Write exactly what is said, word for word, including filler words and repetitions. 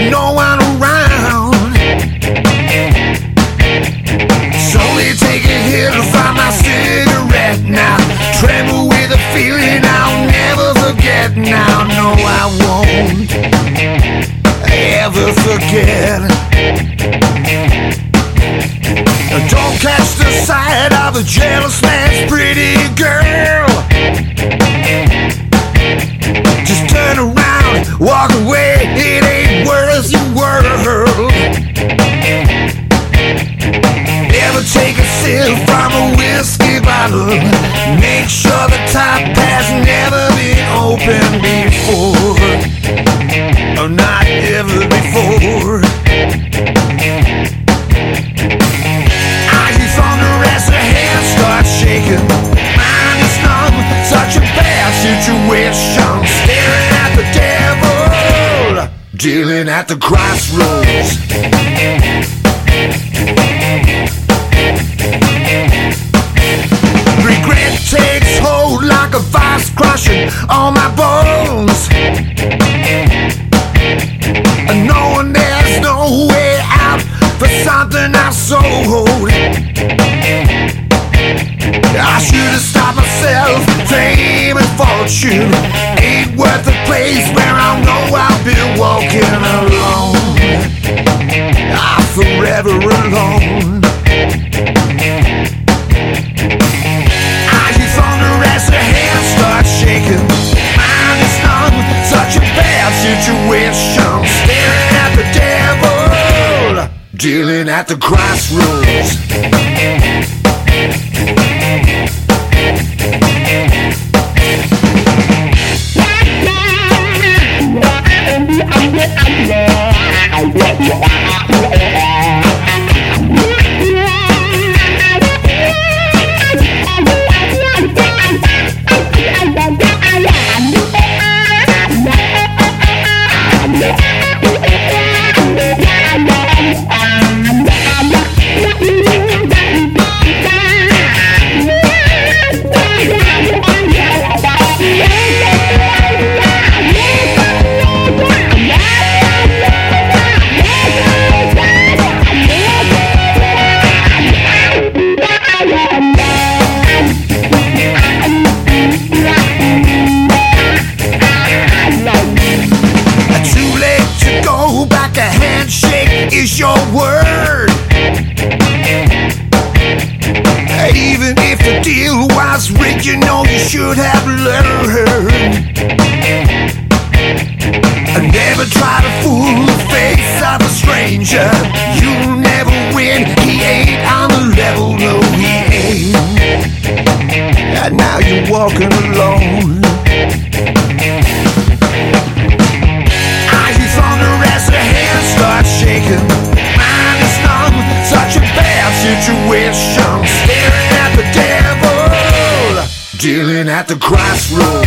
no one around. Slowly take a hit from my cigarette now. Tremble with a feeling I'll never forget now. No, I won't ever forget. Don't catch the sight of a jealous man's pretty girl. Just turn around, walk away, it ain't worth your world. Never take a sip from a whiskey bottle. Make sure the top has never been opened before. Or not ever before. Eyes on the rest, her hands start shaking. Mind is numb, such a bad situation. Staring at the devil, dealing at the crossroads. Regret takes hold like a vice crushing on my bones. And knowing there's no way out for something I sold. I should have stopped myself. Fame and fortune ain't worth a place where I know I'll be walking alone. I'm forever alone. Eyes on the rest, her hands start shaking. Mind is numb, such a bad situation. Staring at the devil, dealing at the crossroads. Is your word. Even if the deal was rigged, you know you should have learned. Never try to fool the face of a stranger. You'll never win. He ain't on the level, no he ain't. And now you're walking alone. Eyes on the rest, her hands start shaking. Mind is numb, such a bad situation. Staring at the devil, dealing at the crossroads.